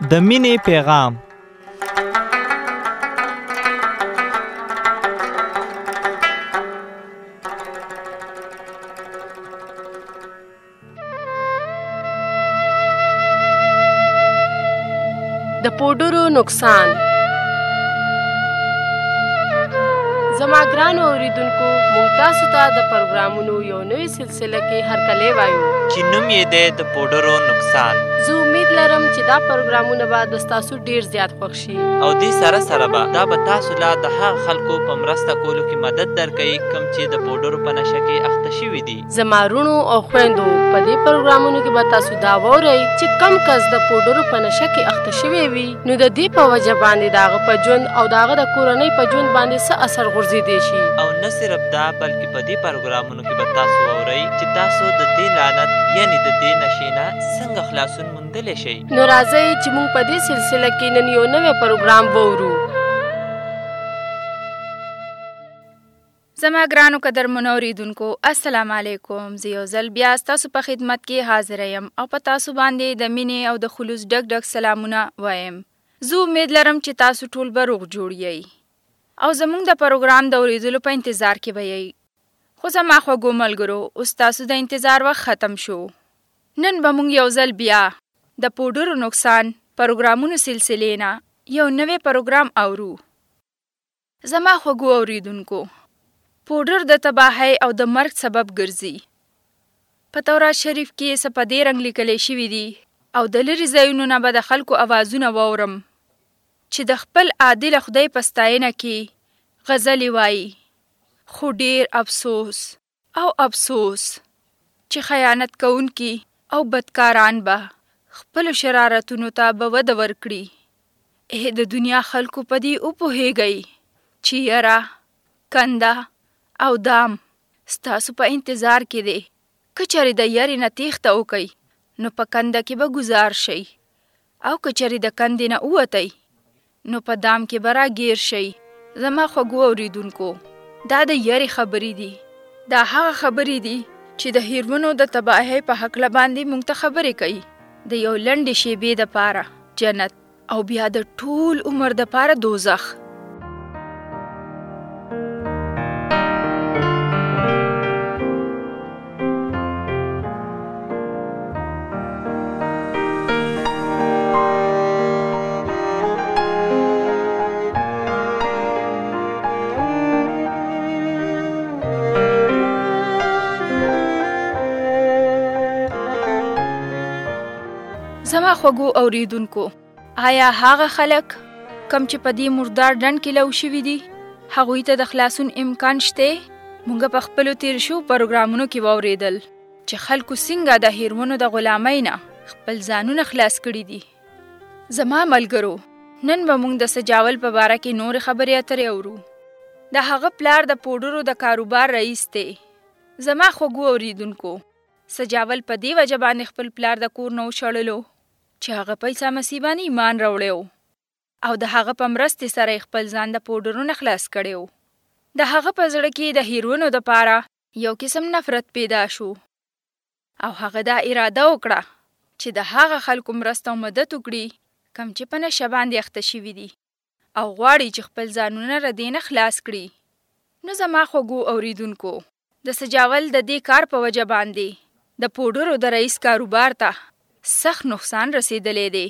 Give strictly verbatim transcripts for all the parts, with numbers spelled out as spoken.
د مینې پیغام. د پوډرو نقصان. زما ګرانو اوریدونکو، موږ تاسو ته د پروګرامونو یو نوې سلسله کې هرکلی وایو چې نوم یې دی د پوډرو نقصان. زه امید لرم چې دا پروګرامونه به د ستاسو ډیر زیات خوښ شي، او دې سره سره به دا به تاسو لا د هغه خلکو په مرسته کولو کې مدد درکوي کوم چې د پوډرو په نشه کې اخته شوي دي. زما وروڼو او خویندو، په دې پروګرامونو کې به تاسو دا واورئ چې کم کس د پوډرو په نشه کې اخته شوی وي، نو د دې په وجه باندې د هغه په ژوند او د هغه د کورنۍ په ژوند باندې څه اثر غورځېدی شي. او نه صرف دا، بلکې په دې پروګرامونو کې به تاسو واورئ چې تاسو د دې لعنت یعنې د دې نشې نه څنګه خلاصون موندلی شئ. نو راځئ چې موږ په دې سلسله کې نن یو نوی پروګرام واورو. زما ګرانو قدرمنو اوریدونکو، السلام علیکم. زه یو ځل بیا ستاسو په خدمت کې حاضر یم او په تاسو باندې د مینې او د خلوص ډک ډک سلامونه وایم. زه امید لرم چې تاسو ټول به روغ جوړ یئ او زموږ د پروګرام د اوریدلو په انتظار کې به یئ. خو زما خوږو ملګرو، اوس تاسو د انتظار وخت ختم شو. نن به موږ یو ځل بیا د پوډرو نقصان پروګرامونو سلسلې نه یو نوی پروګرام اورو. زما خوږو اوریدونکو، پوډر د تباهۍ او د مرګ سبب ګرځي. په تورات شریف کې څه په دې رنګ لیکلی شوي دي او د لرې ځایونو نه به د خلکو اوازونه واورم چې د خپل عادل خدای په ستاینه کې غزلې وایي، خو ډیر افسوس او افسوس چې خیانت کوونکي او بدکاران به خپلو شرارتونو ته به وده ورکړي. ای د دنیا خلکو په دې وپوهیږئ چې یره، کنده او دام ستاسو په انتظار کې دی. که چېرې د یرې نه تېښته وکئ نو په کنده کې به ګزار شئ، او که چېرې د کندې نه ووتئ نو په دام کې به راګیر شئ. زما خوږو اوریدونکو، دا د یرې خبرې دي. دا هغه خبرې دي چې د هیرونو د تباهۍ په هکله باندې موږ ته خبرې کوي. د یو لنډې شیبې دپاره جنت او بیا د ټول عمر دپاره دوزخ. زما خوږو اوریدونکو، آیا هغه خلک کم چې په دې مردار ډنډ کې لو شوي دي هغوی ته د خلاصون امکان شته؟ موږ په خپلو تیر شو پروګرامونو کې واورېدل چې خلکو څنګه د هیرونو د غلامۍ نه خپل ځانونه خلاص کړي دي. زما ملګرو، نن به موږ د سجاول په باره کې نورې خبرې اترې اورو. د هغه پلار د پوډرو د کاروبار رئیس دی. زما خوږو اوریدونکو، سجاول په دې وجه باندې خپل پلار د کور نه وشړلو چې هغه پیسه مسیبانه ایمان راوړی او د هغه په مرستې سره خپل ځان د پوډرو نه خلاص کړی و. د هغه په زړه کې د هیرونو دپاره یو قسم نفرت پیدا شو او هغه دا اراده وکړه چې د هغه خلکو مرسته او مدد وکړي کم چې په نشه باندې اخته شوي دي او غواړي چې خپل ځانونه له دې نه خلاص کړي. نو زما خوږو اوریدونکو، د سجاول د دې کار په وجه باندې د پوډرو د رئیس کاروبار ته سخت نقصان رسیدلی دی.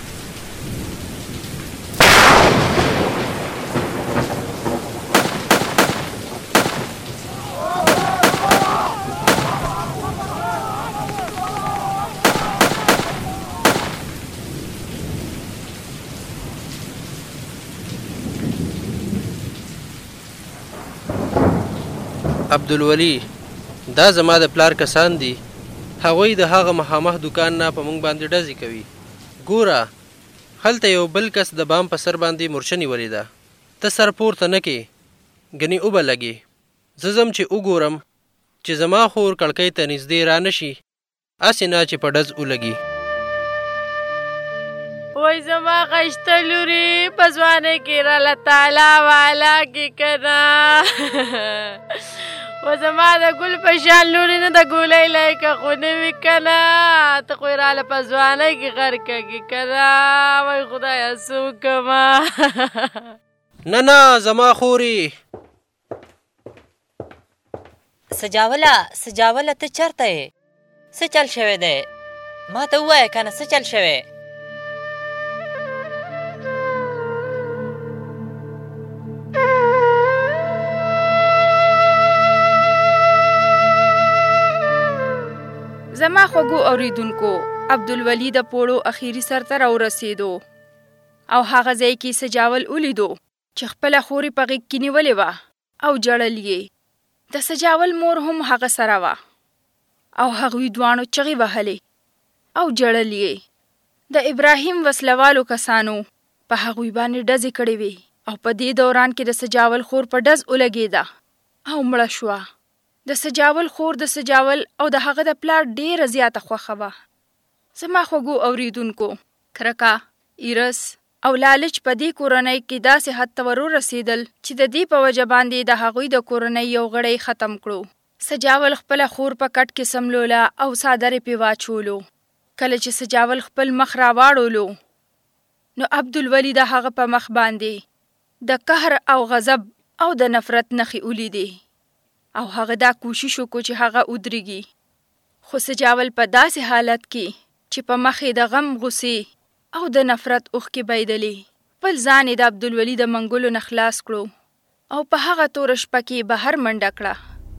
عبدالولي، دا زما د پلار کسان دي. هغوی د هغه مخامخ دکان نه په موږ باندې ډزې کوي. ګوره، هلته یو بل کس د بام په سر باندې مورچه نیولې ده. ته سر پورته نه کې، ګنې اوبه لګې. زه ځم چې وګورم چې زما خور کړکۍ ته نږدې را نه شي، هسې نه چې په ډز ولګي. وای زما خشته لورې، په ځوانۍ کې راله تعالی والا کې که نه و زما د ګل په شان لورې نه د ګولۍ لایقه خو نه وي که نه ته خو یې راله په ځوانۍ کې غر کږي که نه وای خدایه څه وکړمه نه نه زما خورې سجاوله سجاوله ته چېرته یې څه چل شوی دی ما ته ووایه که نه څه چل شوی زما خوږو اوریدونکو عبدالولي د پوړو اخیری سر ته راورسېدو او هغه ځای کې سجاول ولیدو چې خپله خورې په غېږ کې نیولې وه او جړل یې د سجاول مور هم هغه سره وه او هغوی دواړو چغې وهلې او جړل یې د ابراهیم وسلوالو کسانو په هغوی باندې ډزې کړې وې او په دې دوران کې د سجاول خور په ډز ولګېده او مړه شوه د سجاول خور د سجاول او د هغه د پلار ډېره زیاته خوښه وه زما خوږو اوریدونکو کرکه ایرس او لالچ په دې کورنۍ کې داسې حد ته ورورسېدل چې د دې په وجه باندې د هغوی د کورنۍ یو غړی ختم کړو سجاول خپله خور په کټ کې سملوله او څادرې پې واچولو کله چې سجاول خپل مخ راواړولو نو عبدالولي د هغه په مخ باندې د قهر او غضب او د نفرت نښې ولیدې او هغه دا کوشش وکړو چې هغه ودرېږي خو سجاول په داسې حالت کې چې په مخ یې د غم غصې او د نفرت اوښکې بهیدلې خپل ځان یې د عبدالولي د منګلو نه خلاص کړو او په هغه توره شپه کې بهر منډه کړه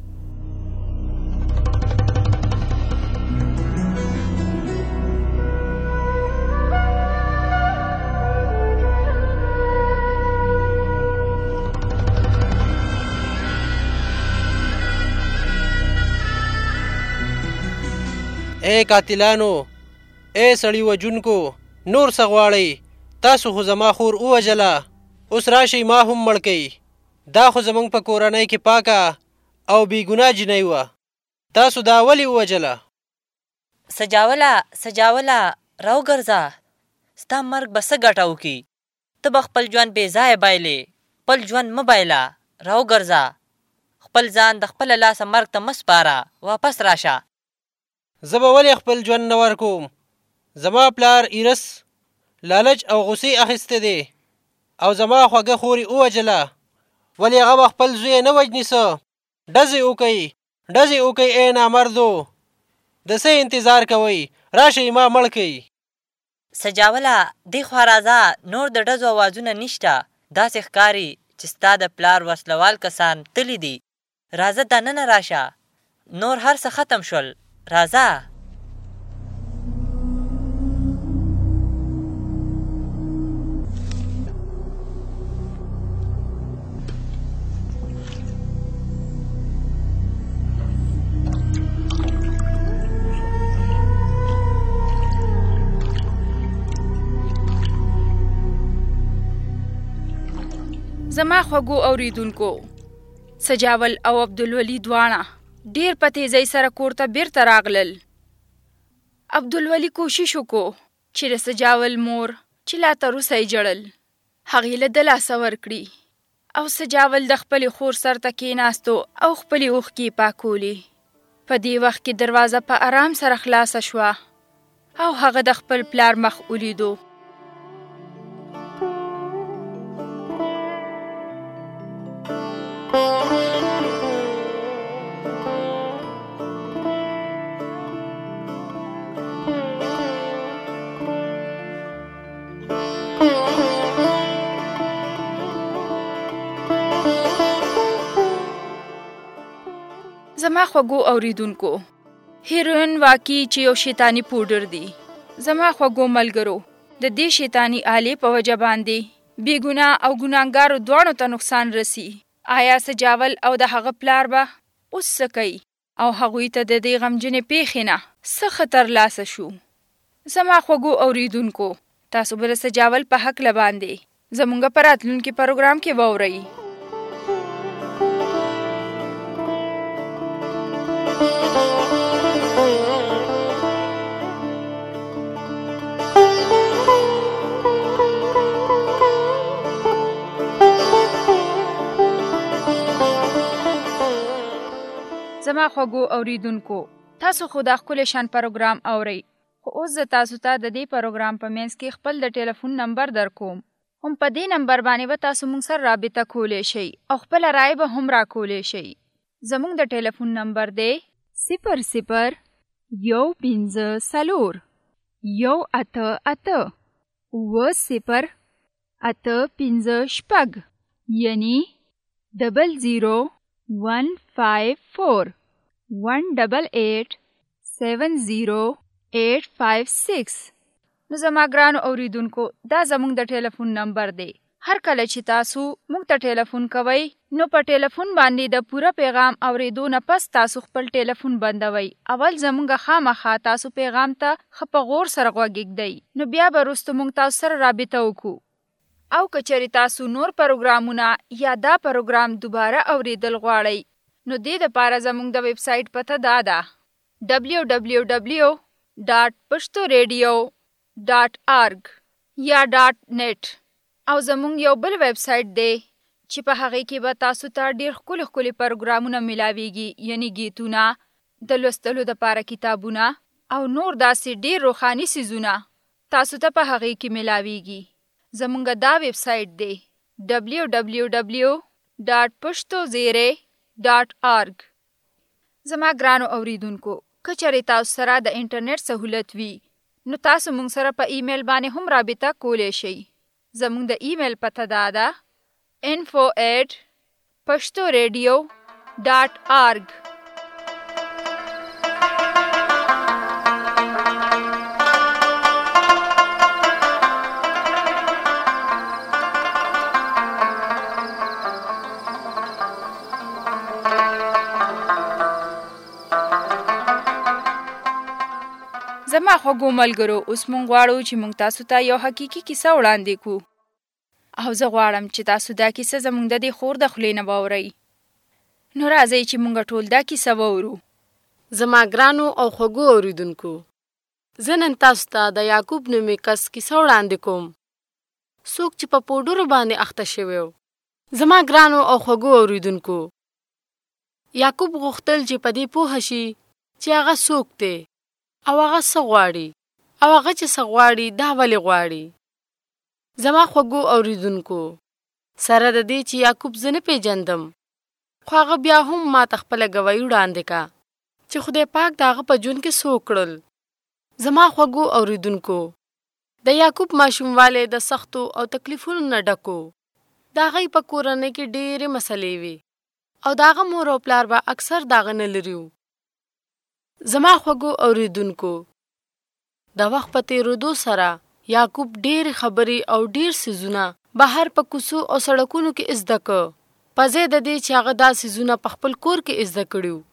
اے قاتلانو اے سړی وجونکو نور څه غواړئ تاسو خو زما خور ووژله اوس راشئ ما هم مړ کوئ دا خو زموږ په کورنۍ کې پاکه او بېګناه جنۍ وه تاسو دا ولې ووژله سجاوله سجاوله راوګرځه ستا مرګ به څه ګټه وکړي ته به خپل ژوند بې ځایه بایلې خپل ژوند مه بایله راوګرځه خپل ځان د خپله لاسه مرګ ته مه سپاره واپس راشه زه به ولې خپل ژوند نه ورکوم زما پلار ایرس لالچ او غصې اخیستی دی او زما خوږه خورې ووژله ولې هغه به خپل زوی نه وژني څه ډزې وکئ ډزې وکئ ای نامردو د څه انتظار کوئ راشئ ما مړ کئ سجاوله دې خوا راځه نور د ډزو اوازونه نشته داسې ښکاري چې ستا د پلار وسلوال کسان تلي دي راځه دننه راشه نور هر څه ختم شول راځه زما خوږو اوریدونکو سجاول او عبدالولي دواړه ډیر په تیزۍ سره کور ته بیرته راغلل عبدالولي کوشش وکړو چې د سجاول مور چې لا تر اوسه یې جړل هغې له ده لاسه ورکړي او سجاول د خپلې خور سر ته کېناستو او خپلې اوښکې پاکولې په دې وخت کې دروازه په آرام سره خلاصه شوه او هغه د خپل پلار مخ ولیدو زما خوږو اوریدونکو هیروین واقعي چې یو شیطاني پوډر دی زما خوږو ملګرو د دې شیطاني آلې په وجه باندې بېګناه او ګناهګارو دواړو ته نقصان رسی آیا سجاول او د هغه پلار به اوس څه کوي او هغوی ته د دې غمجنې پیښې نه څه خطر لاسه شو زما خوږو اوریدونکو تاسو به د سجاول په هکله باندې زموږ په راتلونکي پروګرام کې واورئ زما خوږو اوریدونکو، تاسو خو د ښکلي شان پروګرام اورئ، خو اوس زه تاسو ته د دې پروګرام په منځ کې خپل د ټلیفون نمبر در کوم. هم په دې نمبر باندې به تاسو موږ سره رابطه کولی شئ او خپله رایه به هم راکولی شئ. زموږ د ټلیفون نمبر دی صفر صفر یو پنځه څلور یو اته اته اوه صفر اته پنځه شپږ، یعنی ډبل زیرو ون فایو فور ون ډبل ایټ سیون زیرو ایټ فایو سکس. نو زما ګرانو اوریدونکو، دا زموږ د ټلیفون نمبر دی. هر کله چې تاسو موږ ته ټلیفون کوئ نو په ټلیفون باندې د پوره پیغام اوریدو نه پس تاسو خپل ټلیفون بندوئ. اول زموږ خامخا تاسو پیغام ته ښه په غور سره غوږ ږدئ، نو بیا به وروسته موږ تاسو سره رابطه وکړو. او که چېرې تاسو نور پروګرامونه یا دا پروګرام دوباره اوریدل غواړئ نو دې دپاره زموږ د ویب سایټ پته دا ده ډبلیو ډبلیو ډبلیو ډاټ پښتو ریډیو ډاټ ارګ یا ډاټ نیټ. او زموږ یو بل ویب سایټ دی چې په هغې کې به تاسو ته ډېر ښکلي ښکلي پروګرامونه میلاویږي، یعنی گیتونه، د لوستلو دپاره کتابونه او نور داسې ډېر روښاني څیزونه تاسو ته په هغې کې میلاویږي. زمونږ دا ویب سایټ دی ډبلیو ډبلیو ډبلیو ډاټ پښتو زیرې ډاټ ارګ. زما ګرانو اوریدونکو، که چېرې تاسو سره د انټرنیټ سهولت وي نو تاسو موږ سره په ایمیل باندې هم رابطه کولی شئ. زمونږ د ایمیل پته دا ده info at پښتو ریډیو ډاټ ارګ. زما خوږو ملګرو، اوس مونږ غواړو چې مونږ تاسو ته یو حقیقي کیسه وړاندې کړو، او زه غواړم چې تاسو دا کیسه زمونږ د دې خور د خولې نه واورئ. نو راځئ چې مونږ ټول دا کیسه واورو. زما ګرانو او خوږو اوریدونکو، زه نن تاسو ته د یعقوب نومې کس کیسه وړاندې کوم، څوک چې په پوډرو باندې اخته شوی و. زما ګرانو او خوږو اوریدونکو، یعقوب غوښتل چې په دې پوه شي چې هغه څوک دی او هغه څه غواړي، او هغه چې څه غواړي دا ولې غواړي. زما خوږو اوریدونکو، سره د دې چې یعقوب زه نه پیژندم، خو هغه بیا هم ما ته خپله ګواهي وړاندې کا چې خدای پاک د هغه په ژوند کې څه وکړل. زما خوږو اوریدونکو، د یعقوب ماشوموالی د سختو او تکلیفونو نه ډکو. د هغوی په کورنۍ کې ډېرې مسلې وي او د هغه مور او پلار به اکثر د هغه نه لري وو. زما خوږو اوریدونکو، د وخت په تېرېدو سره یعقوب ډېرې خبرې او ډېر څیزونه بهر په کوڅو او سړکونو کې زده که، په ځای د دې چې هغه دا څیزونه په خپل کور کې زده کړي وو.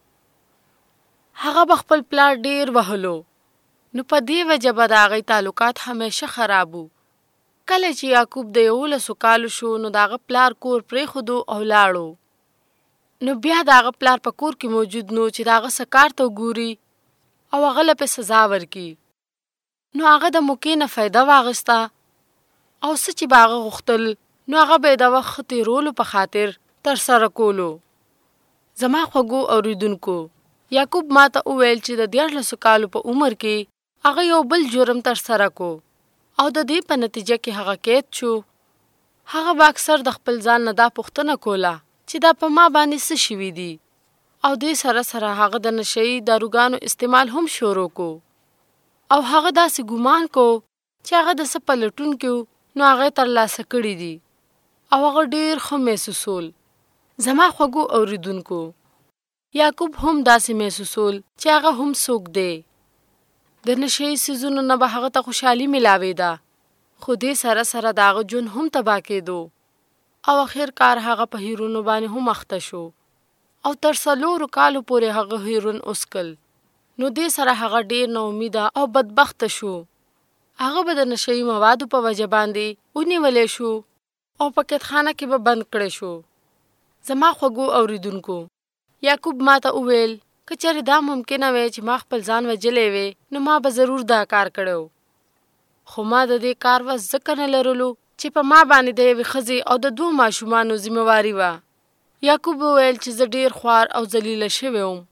هغه به خپل پلار ډېر وهلو، نو په دې وجه به د هغوی تعلقات همیشه خراب وو. کله چې یعقوب د یولسو کالو شو نو د هغه پلار کور پرېښودو او لاړو. نو بیا د هغه پلار په کور کې موجود نو چې د هغه څه کار ته وګوري او هغه له پې سزا ورکړي. نو هغه د موقع نه فایده واخیسته او څه چې به هغه غوښتل نو هغه به یې د وخت ښه تېرولو په خاطر ترسره کولو. زما خوږو اوریدونکو، یعقوب ما ته وویل چې د دیارلسو کالو په عمر کې هغه یو بل جرم ترسره کو او د دې په نتیجه کې هغه قید شو. هغه به اکثر د خپل ځان نه دا پوښتنه کوله چې دا په ما باندې څه شوي دي، او دې سره سره هغه د نشهیي داروګانو استعمال هم شروع کو، او هغه داسې ګمان کو چې هغه د څه په لټون کې نو هغه یې ترلاسه کړي دي، او هغه ډېر ښه محسوسول. زما خوږو اوریدونکو، یعقوب هم داسې محسوسول چې هغه هم څوک دی. د نشهیي څیزونو نه به هغه ته خوشحالي میلاوېده، خو دې سره سره د هغه ژوند هم تباه کېدو، او اخر کار هغه په هیرونو باندې هم اخته شو، او تر څلورو کالو پورې هغه هیرون اسکل. نو دې سره هغه ډېر نا امیده او بدبخته شو. هغه به د نشهیي موادو په وجه باندې ونیولی شو او په قیدخانه کې به بند کړی شو. زما خوږو اوریدونکو، یعقوب ما ته وویل که چېرې دا ممکنه وی چې ما خپل ځان وجلی وی نو ما به ضرور دا کار کړی، خو ما د دې کار وس ځکه نه لرلو چې په ما باندې د یوې ښځې او د دوو ماشومانو ذمهواري وه. یعقوب وویل چې زه ډېر خوار او ذلیله شوی وم،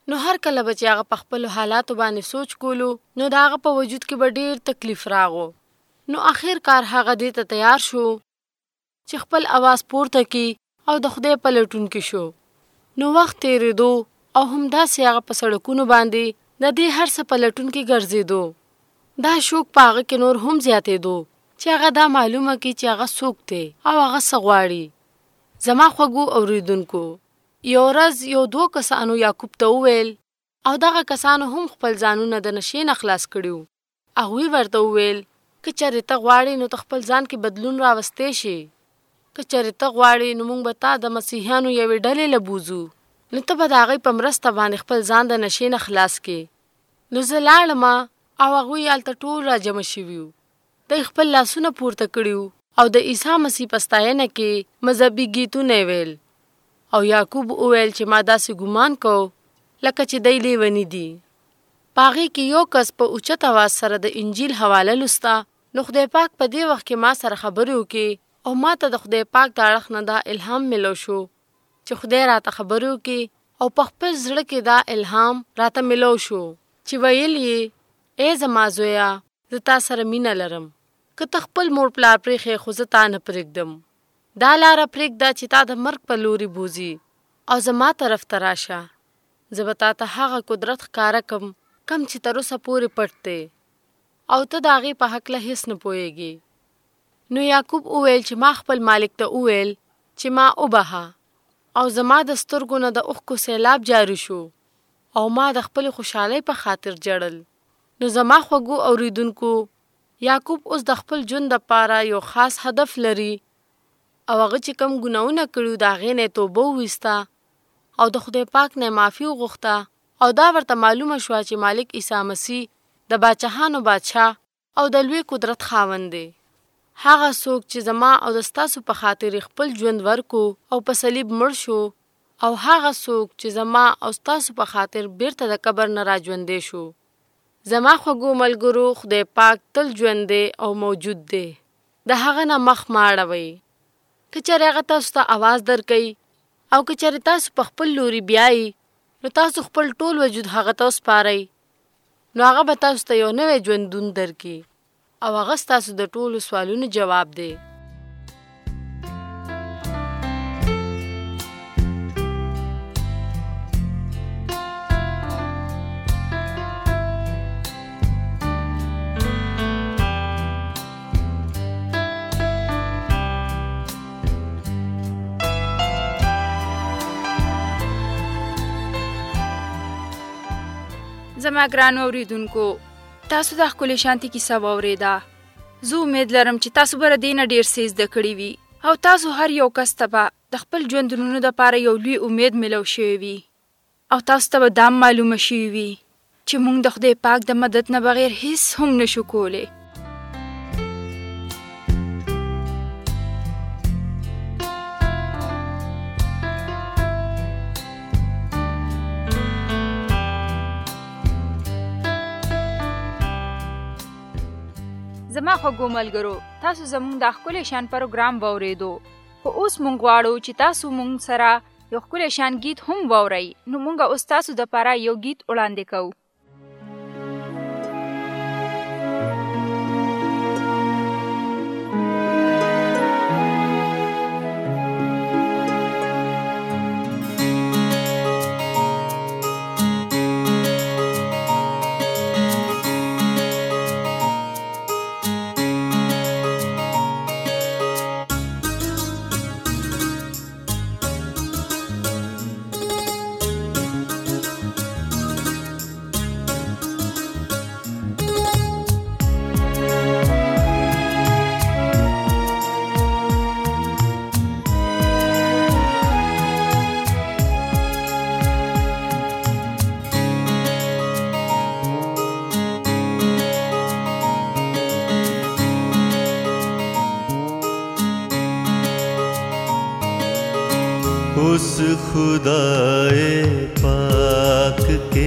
نو هر کله به چې هغه په خپلو حالاتو باندې سوچ کولو نو د هغه په وجود کې به ډېر تکلیف راغو. نو آخر کار هغه دې ته تیار شو چې خپل اواز پورته کی او د خدای په لټون کې شو. نو وخت تیرېدو او همداسې هغه په سړکونو باندې د دې هر څه په لټون کې ګرځېدو. دا شوق په هغه کې نور هم زیاتېدو چې هغه دا معلومه کړي چې هغه څوک دی او هغه څه غواړي. زما خوږو اورېدونکو، یو ورځ یو دوه کسانو یعقوب ته وویل او دغه کسانو هم خپل ځانونه د نشې نه خلاص کړي وو. هغوی ورته وویل که چېرې ته غواړې نو ته خپل ځان کې بدلون راوستی شي. که چېرې ته غواړې نو موږ به تا د مسیحیانو یوې ډلې له بوځو، نو ته به د هغوی په مرسته باندې خپل ځان د نشې نه خلاص کړې. نو زه لاړم او هغوی هلته ټول راجمع شوي وو. دوی خپل لاسونه پورته کړي وو او د عیسی مسیح په ستاینه کې مذهبي ګیتونه ویل. او یعقوب وویل چې ما داسې ګمان کو لکه چې دی لیوني دي. په هغې کې یو کس په اوچت اواز سره د انجیل حواله لوسته. نو خدای پاک په دې وخت کې ما سره خبرې وکړې او ما ته د خدای پاک د اړخ نه دا الهام ملو شو چې خدای راته خبرې وکړي او په خپل زړه کې دا الهام راته ملو شو چې ویل یې ای زما زویه زه تا سره مینه لرم. که ته خپل مور پلار پرېښې خو زه تا نه پرېږدم. دا لاره پرېږده چې تا د مرګ په لوري بوځي او زما طرف ته راشه. زه به تا ته هغه قدرت ښکاره کم کم چې تر اوسه پورې پټ دی او ته د هغې په هکله هېڅ نه پوهېږې. نو یعقوب وویل چې ما خپل مالک ته وویل چې ما وبهه او زما د سترګو نه د اوښکو سیلاب جاري شو او ما د خپلې خوشحالۍ په خاطر جړل. نو زما خوږو اورېدونکو، یعقوب اوس د خپل ژوند دپاره یو خاص هدف لري او هغه چې کوم ګناهونه کړي د هغې نه یې توبه وویسته او د خدای پاک نه معافي وغوښته او دا ورته معلومه شوه چې مالک عیسی مسیح د باچاهانو بادشاه او د لوی قدرت خاوند دی. هغه څوک چې زما او د ستاسو په خاطر خپل ژوند ورکو او په صلیب مړ شو او هغه څوک چې زما او ستاسو په خاطر بیرته د قبر نه راژوندی شو. زما خوږو ملګرو، خدای پاک تل ژوندی او موجود دی. د هغه نه مخ مه اړوئ. که چېرې هغه تاسو ته اواز درکوي او که چېرې تاسو په خپل لوري بیایي نو تاسو خپل ټول وجود هغه ته وسپارئ. نو هغه به تاسو ته یو نوی ژوندون درکړي او هغه ستاسو د ټولو سوالونو جواب دی. زما ګرانو اوریدونکو، تاسو د ښکلې شانتي کیسه واورېده. زه امید لرم چې تاسو به له دې نه ډېر څه زده کړي وي او تاسو هر یو کس ته به د خپل ژوندونو دپاره یو لوی امید ملو شوی وي او تاسو ته به دا معلومه شوي وي چې موږ د خدای پاک د مدد نه بغیر هیڅ هم نشو کولی. زما خوږو ملګرو، تاسو زموږ د ښکلې شان پروګرام واورېدو، خو اوس موږ غواړو چې تاسو موږ سره یو ښکلی شان گیت هم واورئ. نو موږ اوس تاسو دپاره یو گیت وړاندې کوو. उस खुदाए पाक के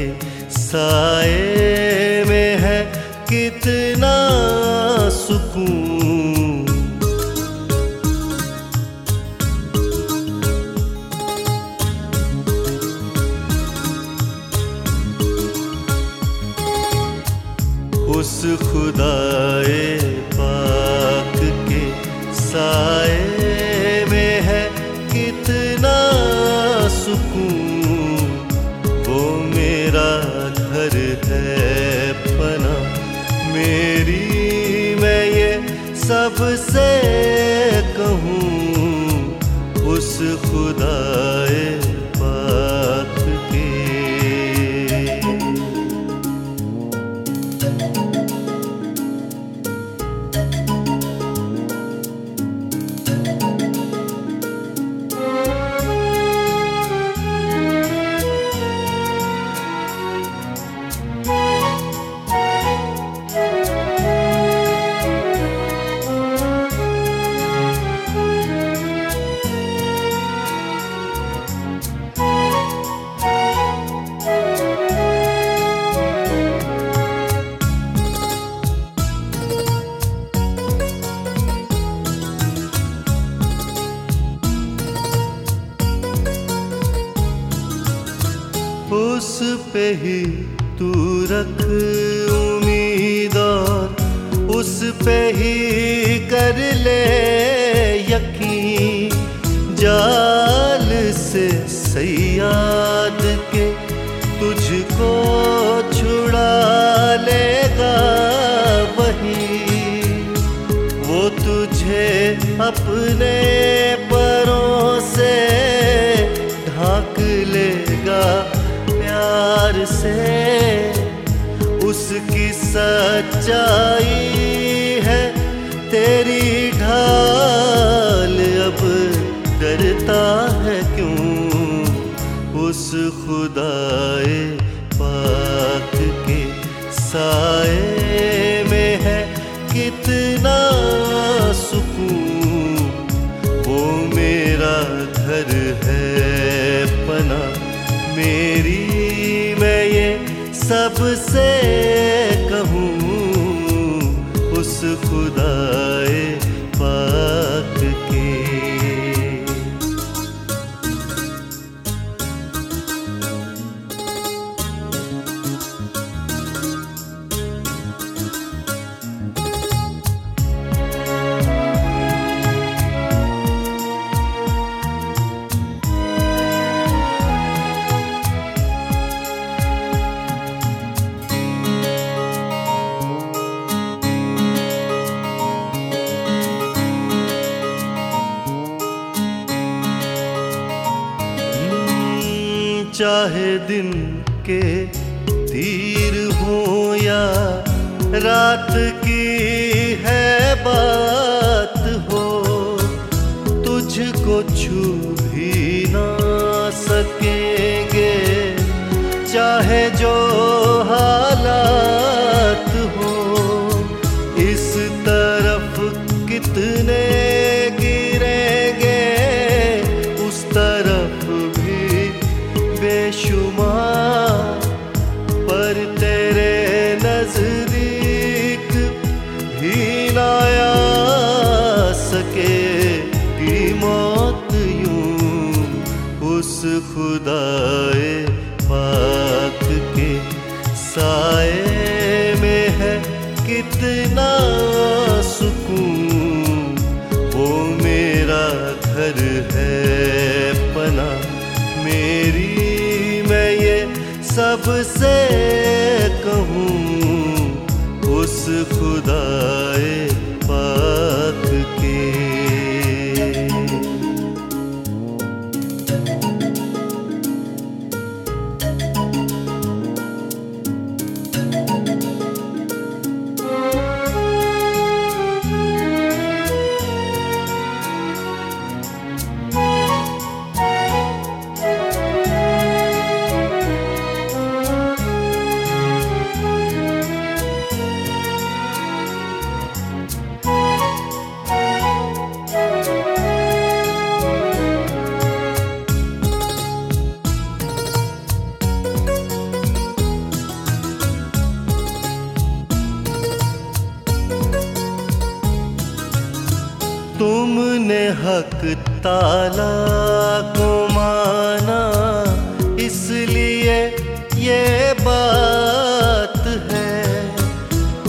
साए में है कितना सुकून, उस खुदाए पाक के साए में है कितना सुकून। वो मेरा घर है पना मेरी, मैं ये सबसे कहूँ उस खुदाए पाक के। उस पे ही तू रख उम्मीद और उस पे ही कर ले यकीन। जाल से सयाद के तुझको छुड़ा लेगा वही। वो तुझे अपने परों से ढांक लेगा प्यार से। उसकी सच्चाई है तेरी ढाल, अब डरता है क्यों उस खुदाए पाक के साए में है कितना सुकून। वो मेरा घर है पना मेरी, मैं ये सबसे कहूँ उस खुदाए पाक के। चाहे दिन के तीर हो या रात की है बात हो, तुझको छू भी ना सकेंगे चाहे जो हालात हो। इस तरफ कितने गिरेंगे उस तरफ भी बेशुमार, पर तेरे नजदीक भी ना आ सकेगी मौत यूं। उस खुदाए पाक के साए में है कितना सुकून। वो मेरा घर है पना मेरी, मैं ये सबसे कहूँ उस खुदाए पाक के। तुमने हक ताला को माना, इसलिए ये बात है।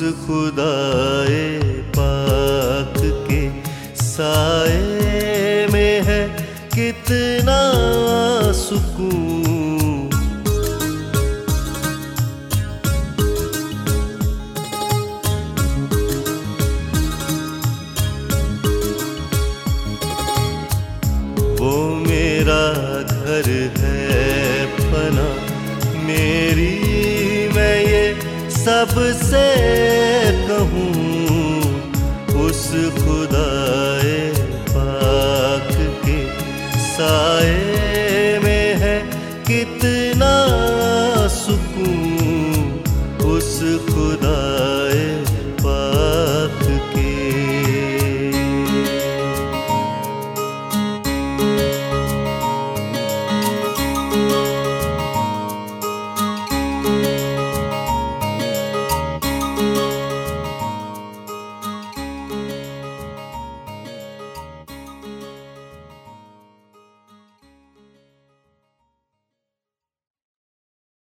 खुदाए पाक के साए में है कितना सुकून। वो मेरा घर है पना मेरी, मैं ये सबसे कहूँ उस खुदाए पाक के साथ